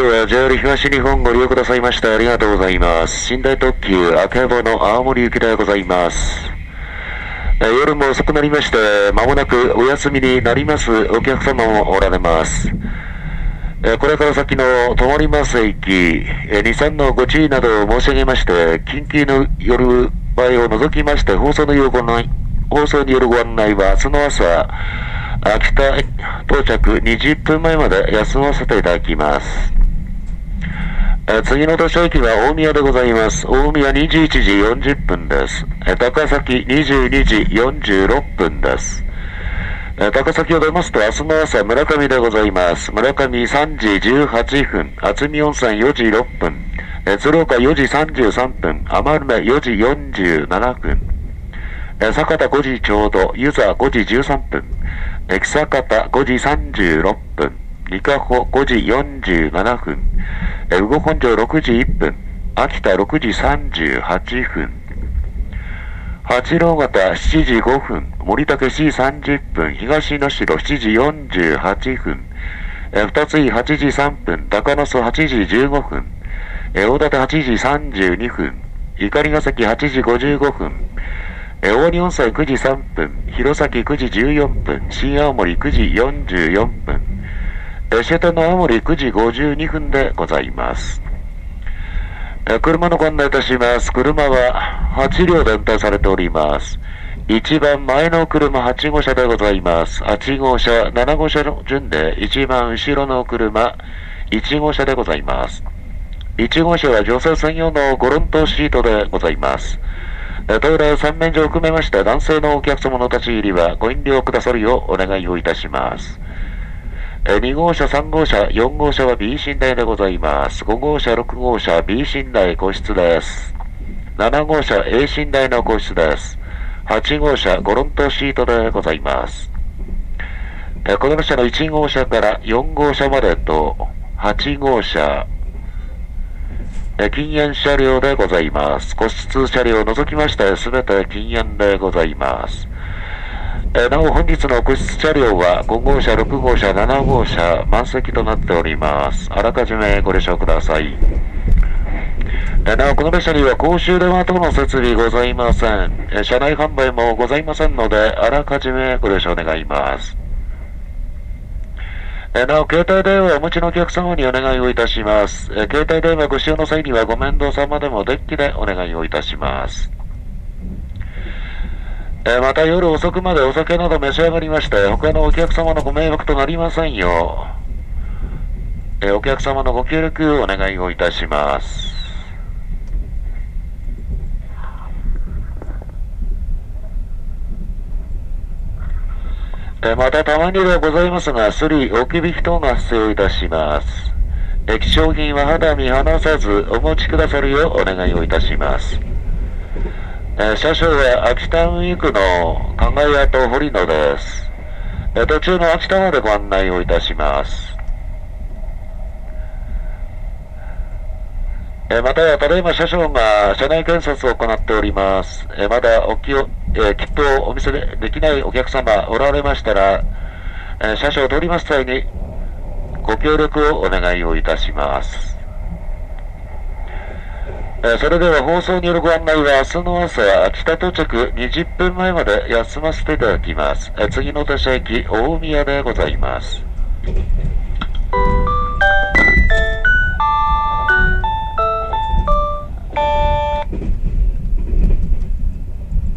は JR 東日本ご利用くださいましてありがとうございます。寝台特急あけぼの青森行きでございます。夜も遅くなりまして、まもなくお休みになりますお客様もおられます。これから先の泊まります駅、2、3のご注意などを申し上げまして、緊急の夜場合を除きまして、放送によるご案内は、明日の朝、秋田到着20分前まで休ませていただきます。次の途所駅は大宮でございます。大宮21時40分です。高崎22時46分です。高崎を出ますと明日の朝村上でございます。村上3時18分、渥美温泉4時6分、鶴岡4時33分、余目4時47分、酒田5時ちょうど、湯沢5時13分、久方5時36分、三ヶ穂5時47分、羽後本庄6時1分、秋田6時38分、八郎潟7時5分、森竹7時30分、東能代7時48分、二つ井8時3分、高野曽8時15分、大館8時32分、碇ヶ崎8時55分、大仁温泉9時3分、弘前9時14分、新青森9時44分、終点の青森9時52分でございます。車のご案内いたします。車は8両で運転されております。一番前の車8号車でございます。8号車、7号車の順で一番後ろの車1号車でございます。1号車は女性専用のゴロントシートでございます。トイレ洗面所を含めました男性のお客様の立ち入りはご遠慮くださるようお願いをいたします。2号車、3号車、4号車は B 寝台でございます。5号車、6号車 B 寝台個室です。7号車 A 寝台の個室です。8号車ゴロントシートでございます。この車の1号車から4号車までと8号車禁煙車両でございます。個室車両を除きましてすべて禁煙でございます。なお本日の個室車両は5号車、6号車、7号車満席となっております。あらかじめご了承ください。なおこの列車には公衆電話等の設備ございません。車内販売もございませんのであらかじめご了承願います。なお携帯電話をお持ちのお客様にお願いをいたします。携帯電話ご使用の際にはご面倒様でもデッキでお願いをいたします。また夜遅くまでお酒など召し上がりまして他のお客様のご迷惑となりませんよう、お客様のご協力をお願いをいたします。またたまにではございますがスリ置き引き等が発生いたします。希少品は肌身離さずお持ちくださるようお願いをいたします。車掌は秋田運行くの加賀屋と堀野です。途中の秋田までご案内をいたします。またただいま車掌が車内検察を行っております。まだ切符をお見せできないお客様おられましたら、車掌を通ります際にご協力をお願いをいたします。それでは放送によるご案内は明日の朝秋田到着20分前まで休ませていただきます。次の停車駅大宮でございます。